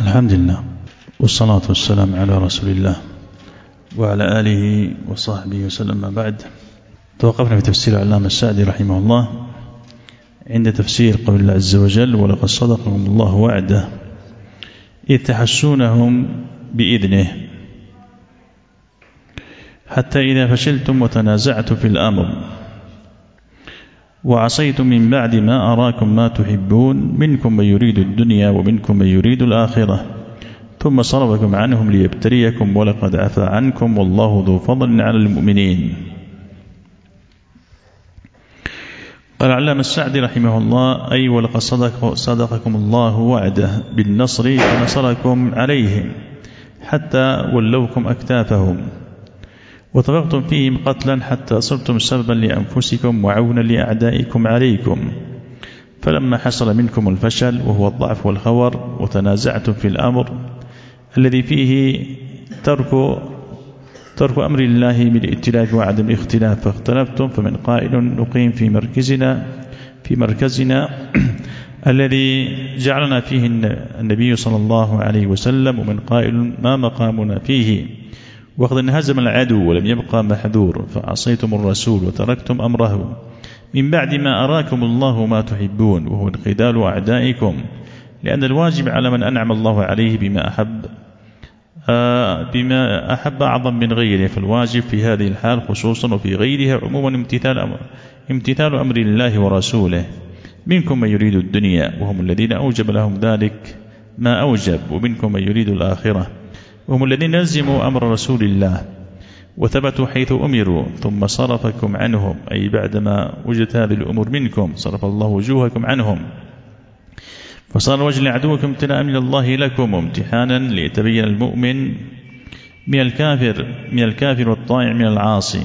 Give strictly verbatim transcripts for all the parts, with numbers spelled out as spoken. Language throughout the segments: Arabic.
الحمد لله والصلاة والسلام على رسول الله وعلى آله وصحبه وسلم. ما بعد، توقفنا في تفسير العلامة السعدي رحمه الله عند تفسير قول الله عز وجل: ولقد صدقهم الله وعده إذ تحسونهم بإذنه حتى إذا فشلتم وتنازعتم في الأمر وعصيتم من بعد ما أراكم ما تحبون منكم من يريد الدنيا ومنكم من يريد الآخرة ثم صرفكم عنهم ليبتليكم ولقد عفا عنكم والله ذو فضل على المؤمنين. قال العلامة السعدي رحمه الله: أي ولقد صدق صدقكم الله وعده بالنصر فنصركم عليهم حتى ولوكم أكتافهم وطبقتم فيهم قتلا حتى صرتم سببا لأنفسكم وعونا لأعدائكم عليكم. فلما حصل منكم الفشل وهو الضعف والخور وتنازعتم في الأمر الذي فيه ترك ترك أمر الله بالائتلاف وعدم الاختلاف فاختلفتم، فمن قائل نقيم في مركزنا في مركزنا الذي جعلنا فيه النبي صلى الله عليه وسلم، ومن قائل ما مقامنا فيه وقد انهزم العدو ولم يبقى محذور فعصيتم الرسول وتركتم أمره من بعد ما أراكم الله ما تحبون وهو انخذال أعدائكم، لأن الواجب على من أنعم الله عليه بما أحب آه بما أحب أعظم من غيره، فالواجب في هذه الحال خصوصا وفي غيرها عموما امتثال أمر, امتثال أمر الله ورسوله. منكم من يريد الدنيا وهم الذين أوجب لهم ذلك ما أوجب، ومنكم من يريد الآخرة وهم الذين نزموا أمر رسول الله وثبتوا حيث أمروا ثم صرفكم عنهم، أي بعدما وجدت هذه الأمور منكم صرف الله وجوهكم عنهم فصار وجه لعدوكم امتناء من الله لكم وامتحانا ليتبين المؤمن من الكافر من الكافر والطائع من العاصي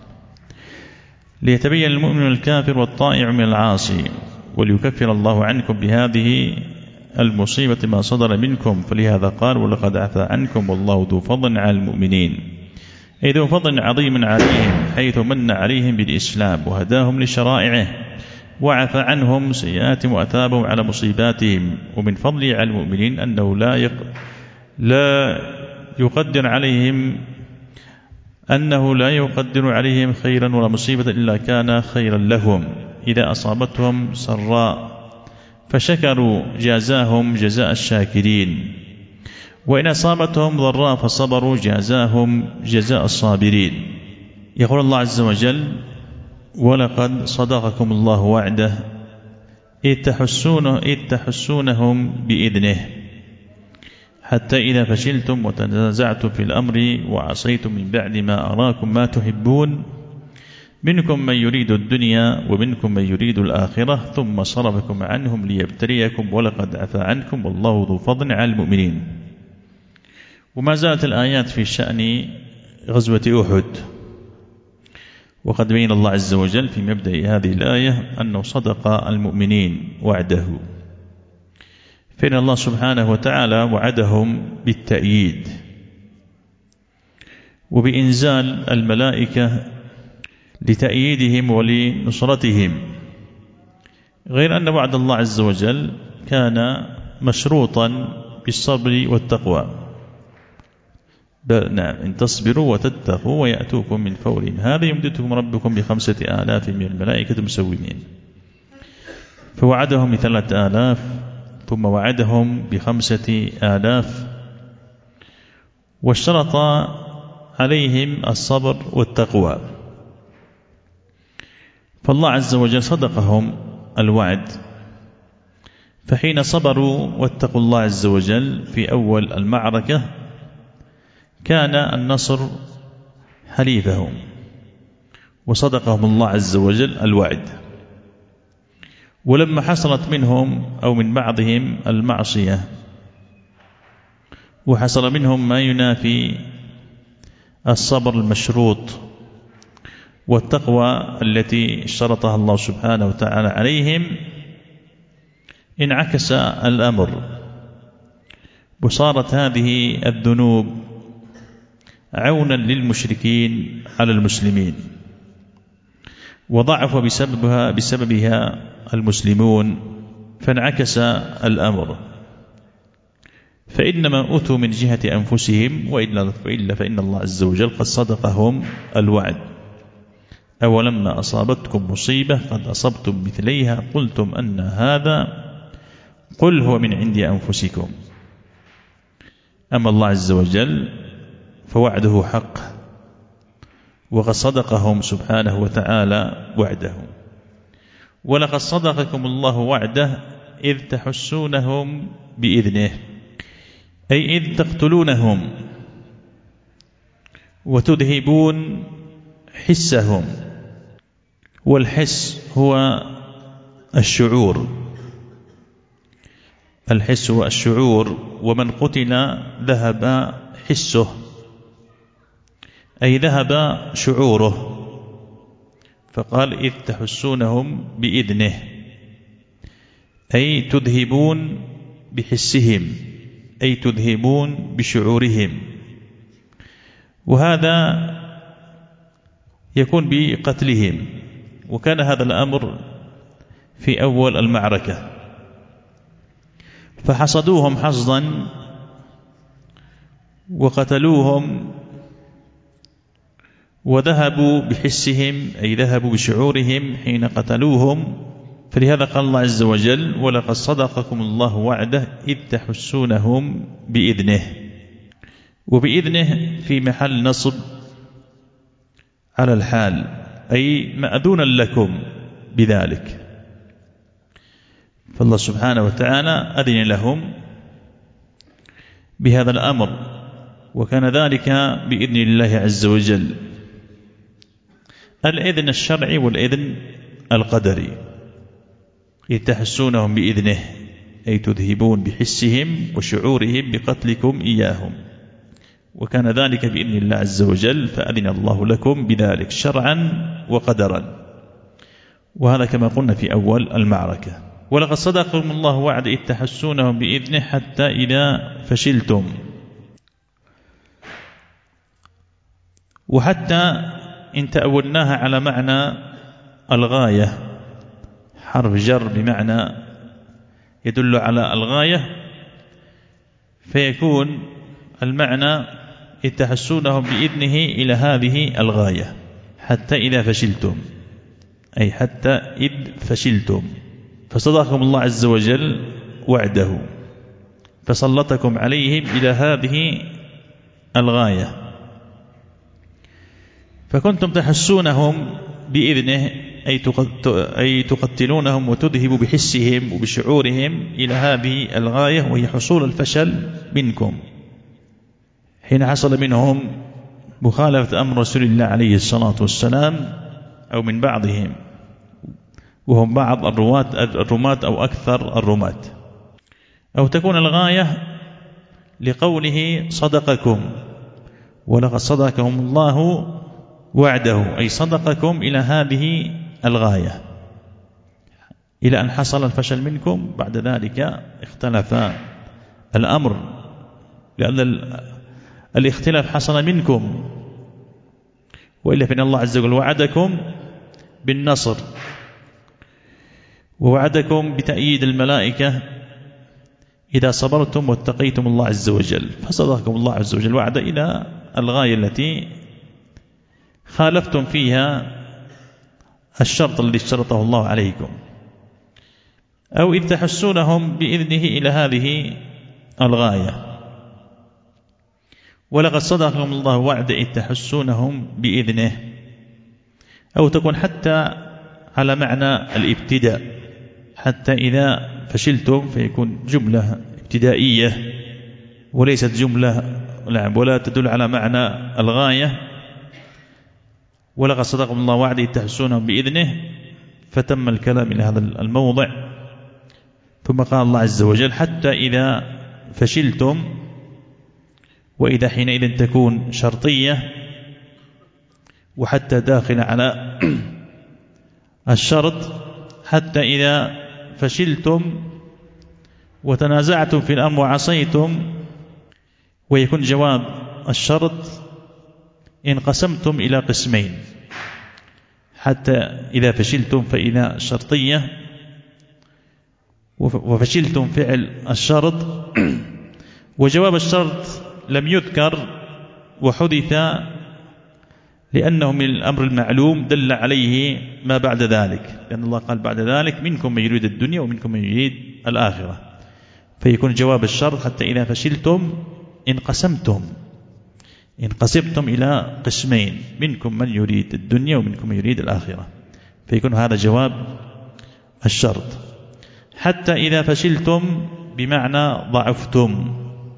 ليتبين المؤمن من الكافر والطائع من العاصي وليكفر الله عنكم بهذه المصيبة ما صدر منكم. فلهذا قال: ولقد عفا عنكم والله ذو فضل على المؤمنين، أي ذو فضل عظيم عليهم حيث من عليهم بالإسلام وهداهم لشرائعه وعفى عنهم سيئاتهم وأثابهم على مصيباتهم. ومن فضله على المؤمنين أنه لا يق... لا يقدر عليهم أنه لا يقدر عليهم خيرا ولا مصيبة إلا كان خيرا لهم. إذا أصابتهم سراء فشكروا جازاهم جزاء الشاكرين، وإن أصابتهم ضراء فصبروا جازاهم جزاء الصابرين. يقول الله عز وجل: ولقد صدقكم الله وعده إذ تحسونه إذ تحسونهم بإذنه حتى إذا فشلتم وتنازعتم في الأمر وعصيتم من بعد ما أراكم ما تحبون منكم من يريد الدنيا ومنكم من يريد الآخرة ثم صرفكم عنهم ليبتليكم ولقد عفا عنكم والله ذو فضل على المؤمنين. وما زالت الآيات في شأن غزوة أحد، وقد بين الله عز وجل في مبدأ هذه الآية أنه صدق المؤمنين وعده، فإن الله سبحانه وتعالى وعدهم بالتأييد وبإنزال الملائكة لتأييدهم ولنصرتهم، غير أن وعد الله عز وجل كان مشروطا بالصبر والتقوى. نعم، إن تصبروا وتتقوا ويأتوكم من فورهم هذا يمددكم ربكم بخمسة آلاف من الملائكة مسومين. فوعدهم بثلاثة آلاف ثم وعدهم بخمسة آلاف واشترط عليهم الصبر والتقوى. فالله عز وجل صدقهم الوعد، فحين صبروا واتقوا الله عز وجل في أول المعركة كان النصر حليفهم وصدقهم الله عز وجل الوعد. ولما حصلت منهم أو من بعضهم المعصية وحصل منهم ما ينافي الصبر المشروط والتقوى التي اشترطها الله سبحانه وتعالى عليهم، انعكس الأمر وصارت هذه الذنوب عونا للمشركين على المسلمين وضعف بسببها بسببها المسلمون، فانعكس الأمر. فإنما أتوا من جهة أنفسهم، وإلا فإن الله عز وجل قد صدقهم الوعد. أولما أصابتكم مصيبة قد أصبتم مثليها قلتم أن هذا قل هو من عند أنفسكم. أما الله عز وجل فوعده حق، وقد صدقهم سبحانه وتعالى وعده. ولقد صدقكم الله وعده إذ تحسونهم بإذنه، أي إذ تقتلونهم وتذهبون حسهم. والحس هو الشعور، الحس هو الشعور، ومن قتل ذهب حسه أي ذهب شعوره. فقال إذ تحسونهم بإذنه أي تذهبون بحسهم، أي تذهبون بشعورهم. وهذا يكون بقتلهم. وكان هذا الأمر في أول المعركة، فحصدوهم حصدا وقتلوهم وذهبوا بحسهم أي ذهبوا بشعورهم حين قتلوهم. فلهذا قال الله عز وجل ولقد صدقكم الله وعده إذ تحسونهم بإذنه. وبإذنه في محل نصب على الحال، أي مأذونا لكم بذلك. فالله سبحانه وتعالى أذن لهم بهذا الأمر، وكان ذلك بإذن الله عز وجل، الإذن الشرعي والإذن القدري. إذ تحسونهم بإذنه أي تذهبون بحسهم وشعورهم بقتلكم إياهم، وكان ذلك بإذن الله عز وجل، فأذن الله لكم بذلك شرعا وقدرا. وهذا كما قلنا في أول المعركة. ولقد صدقكم الله وعد إذ تحسونهم بإذنه حتى إذا فشلتم. وحتى إن تأولناها على معنى الغاية، حرف جر بمعنى يدل على الغاية، فيكون المعنى إذ تحسونهم بإذنه إلى هذه الغاية حتى إذا فشلتم، أي حتى إذ فشلتم. فصدقكم الله عز وجل وعده فسلطكم عليهم إلى هذه الغاية. فكنتم تحسونهم بإذنه أي تقتلونهم وتذهبوا بحسهم وبشعورهم إلى هذه الغاية، وهي حصول الفشل منكم حين حصل منهم مخالفة أمر رسول الله عليه الصلاة والسلام أو من بعضهم، وهم بعض الرماة الرماة أو أكثر الرماة. أو تكون الغاية لقوله صدقكم ولقد صدقكم الله وعده، أي صدقكم إلى هذه الغاية إلى أن حصل الفشل منكم. بعد ذلك اختلف الأمر، لأن الاختلاف حصل منكم، وإلا فإن الله عز وجل وعدكم بالنصر ووعدكم بتأييد الملائكة إذا صبرتم واتقيتم الله عز وجل. فصدقكم الله عز وجل وعد إلى الغاية التي خالفتم فيها الشرط الذي اشترطه الله عليكم. أو إذ تحسونهم بإذنه إلى هذه الغاية. ولقد صدقكم الله وعد إذ تحسونهم بإذنه. أو تكون حتى على معنى الابتداء، حتى إذا فشلتم، فيكون جملة ابتدائية وليست جملة ولا تدل على معنى الغاية. ولقد صدقكم الله وعد إذ تحسونهم بإذنه، فتم الكلام إلى هذا الموضع. ثم قال الله عز وجل حتى إذا فشلتم، وإذا حينئذ تكون شرطية، وحتى داخل على الشرط. حتى إذا فشلتم وتنازعتم في الأمر وعصيتم، ويكون جواب الشرط انقسمتم إلى قسمين. حتى إذا فشلتم فإذا شرطية، وفشلتم فعل الشرط، وجواب الشرط لم يذكر وحدث لأنه من الأمر المعلوم دل عليه ما بعد ذلك، لأن الله قال بعد ذلك منكم من يريد الدنيا ومنكم من يريد الآخرة، فيكون جواب الشرط حتى إذا فشلتم انقسمتم انقسمتم إلى قسمين، منكم من يريد الدنيا ومنكم من يريد الآخرة، فيكون هذا جواب الشرط. حتى إذا فشلتم بمعنى ضعفتم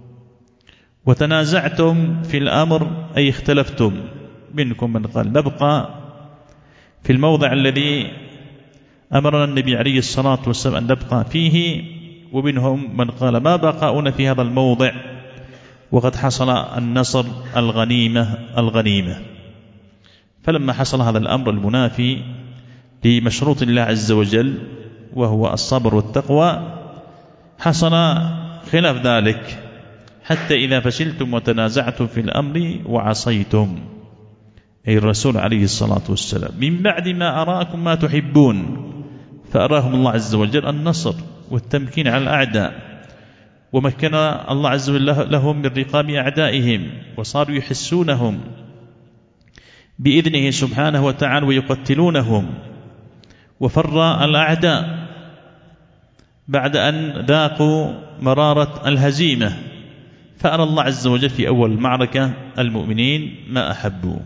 وتنازعتم في الأمر أي اختلفتم، منكم من قال نبقى في الموضع الذي أمرنا النبي عليه الصلاة والسلام أن نبقى فيه، ومنهم من قال ما بقاؤنا في هذا الموضع وقد حصل النصر الغنيمة الغنيمة. فلما حصل هذا الأمر المنافي لمشروط الله عز وجل وهو الصبر والتقوى حصل خلاف ذلك، حتى إذا فشلتم وتنازعتم في الأمر وعصيتم، أي الرسول عليه الصلاة والسلام، من بعد ما أراكم ما تحبون، فأراهم الله عز وجل النصر والتمكين على الأعداء، ومكن الله عز وجل لهم من رقاب أعدائهم، وصاروا يحسونهم بإذنه سبحانه وتعالى ويقتلونهم، وفر الأعداء بعد أن ذاقوا مرارة الهزيمة، فأرى الله عز وجل في أول المعركة المؤمنين ما أحبوا.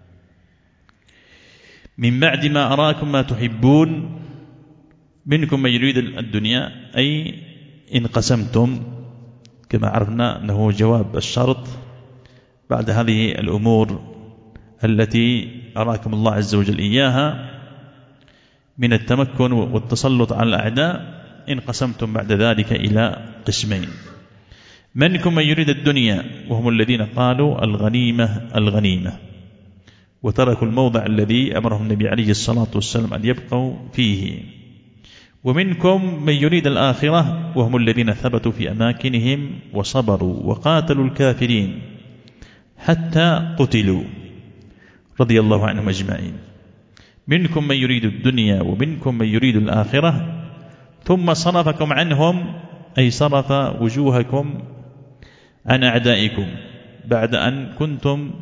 من بعد ما أراكم ما تحبون، منكم من يريد الدنيا أي انقسمتم، كما عرفنا أنه جواب الشرط بعد هذه الأمور التي أراكم الله عز وجل إياها من التمكن والتسلط على الأعداء، انقسمتم بعد ذلك إلى قسمين، منكم من يريد الدنيا وهم الذين قالوا الغنيمة الغنيمة، وتركوا الموضع الذي أمرهم النبي عليه الصلاة والسلام أن يبقوا فيه، ومنكم من يريد الآخرة وهم الذين ثبتوا في أماكنهم وصبروا وقاتلوا الكافرين حتى قتلوا رضي الله عنهم أجمعين. منكم من يريد الدنيا ومنكم من يريد الآخرة، ثم صرفكم عنهم أي صرف وجوهكم عن أعدائكم بعد أن كنتم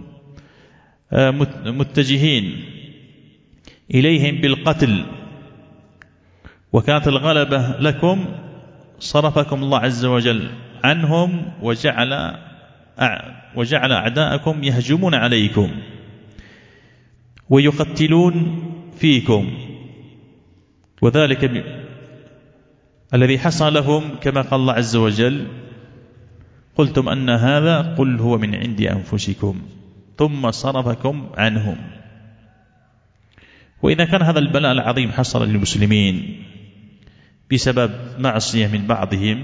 متجهين إليهم بالقتل وكانت الغلبة لكم، صرفكم الله عز وجل عنهم وجعل وجعل أعداءكم يهجمون عليكم ويقتلون فيكم، وذلك الذي حصل لهم كما قال الله عز وجل قلتم أن هذا قل هو من عند أنفسكم ثم صرفكم عنهم. وإذا كان هذا البلاء العظيم حصل للمسلمين بسبب معصية من بعضهم،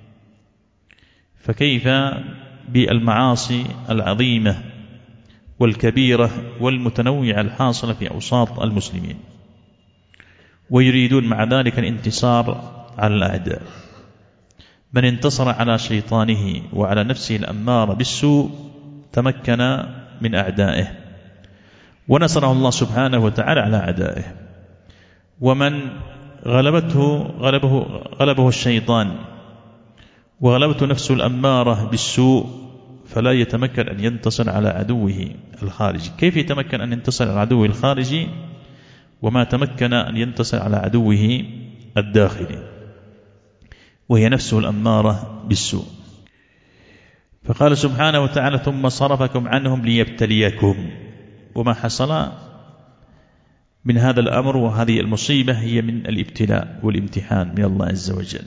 فكيف بالمعاصي العظيمة والكبيرة والمتنوعة الحاصلة في أوساط المسلمين، ويريدون مع ذلك الانتصار على الأعداء. من انتصر على شيطانه وعلى نفسه الأمارة بالسوء تمكن من أعدائه ونصره الله سبحانه وتعالى على أعدائه، ومن غلبته غلبه, غلبه الشيطان وغلبته نفسه الأمارة بالسوء فلا يتمكن أن ينتصر على عدوه الخارجي. كيف يتمكن أن ينتصر على عدوه الخارجي وما تمكن أن ينتصر على عدوه الداخلي وهي نفسه الأمارة بالسوء؟ فقال سبحانه وتعالى ثم صرفكم عنهم ليبتليكم، وما حصل من هذا الأمر وهذه المصيبة هي من الابتلاء والامتحان من الله عز وجل،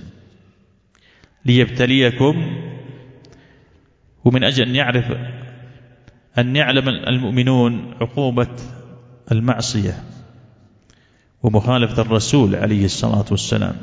ليبتليكم، ومن أجل أن يعرف أن يعلم المؤمنون عقوبة المعصية ومخالفة الرسول عليه الصلاة والسلام،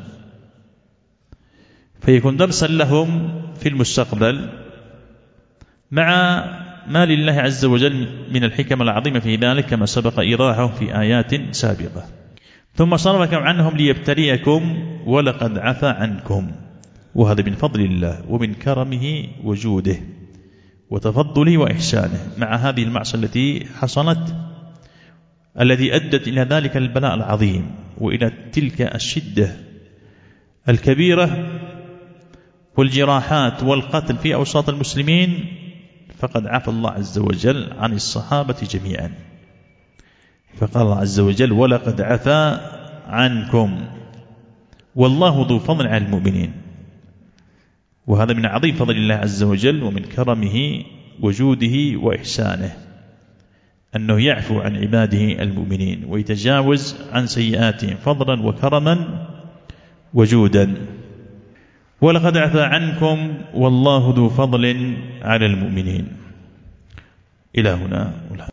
فيكون درسا لهم في المستقبل مع ما لله عز وجل من الحكم العظيمة في ذلك كما سبق إيضاحه في آيات سابقة. ثم صرفكم عنهم ليبتليكم ولقد عفى عنكم، وهذا من فضل الله ومن كرمه وجوده وتفضله وإحسانه مع هذه المعصية التي حصلت الذي أدت إلى ذلك البلاء العظيم وإلى تلك الشدة الكبيرة والجراحات والقتل في أوساط المسلمين، فقد عفى الله عز وجل عن الصحابة جميعا. فقال الله عز وجل: ولقد عفى عنكم والله ذو فضل على المؤمنين. وهذا من عظيم فضل الله عز وجل ومن كرمه وجوده وإحسانه، أنه يعفو عن عباده المؤمنين ويتجاوز عن سيئاتهم فضلا وكرما وجودا. ولقد عفى عنكم والله ذو فضل على المؤمنين. إلى هنا.